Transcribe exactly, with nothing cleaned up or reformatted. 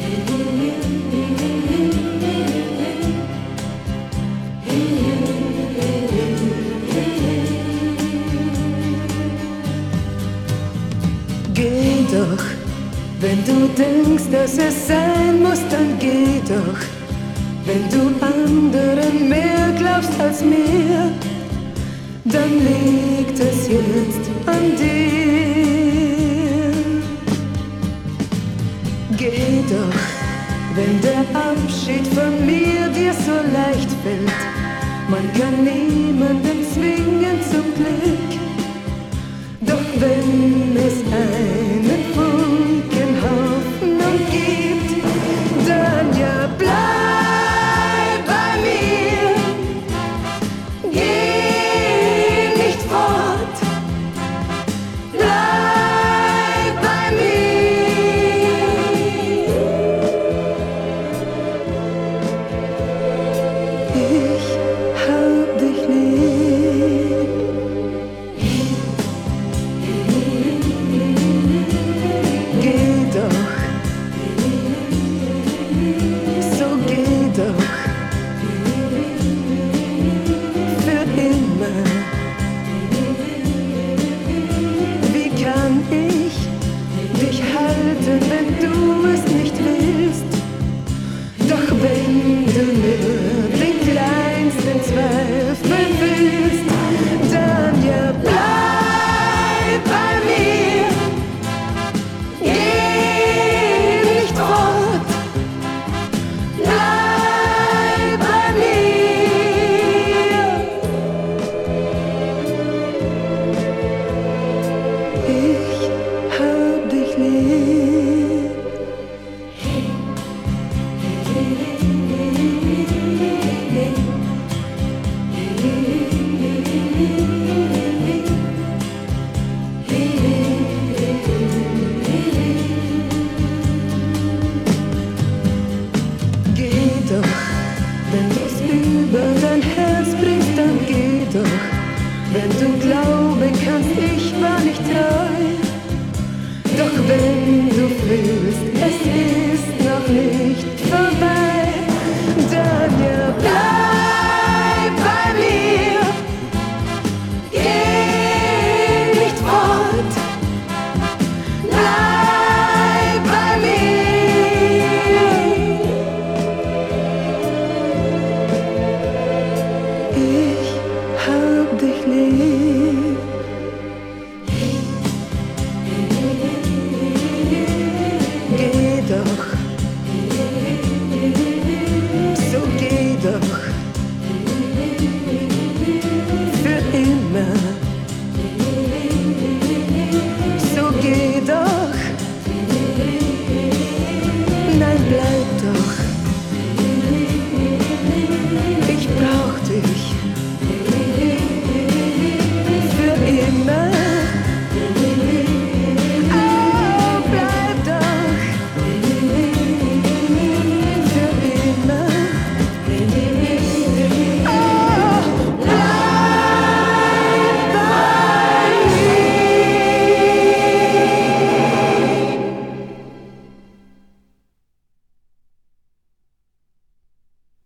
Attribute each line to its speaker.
Speaker 1: Geh doch, wenn du denkst, dass es sein muss, dann geh doch. Wenn du anderen mehr glaubst als mir, dann liegt es jetzt an dir. Geh doch, wenn der Abschied von mir dir so leicht fällt. Man kann niemanden zwingen zum Glück. Doch wenn es einen Funken Hoffnung gibt, dann ja bleib bei mir. Geh nicht fort, bleib bei mir. Ich hab dich lieb. Geh doch, so geh doch, für immer. Wie kann ich dich halten, wenn du es nicht willst? Doch wenn du nur den kleinsten Zweifel fühlst, dann ja bleib bei mir. Geh nicht fort, bleib bei mir. Ich hab dich lieb. Geh doch, wenn du's über dein Herz bringst, dann geh doch. Wenn du glauben kannst, ich war nicht treu. Doch wenn du fühlst, es ist noch nicht vorbei, dann ja bleib bei mir. Geh nicht fort, bleib bei mir. Ich hab dich lieb. Geh doch.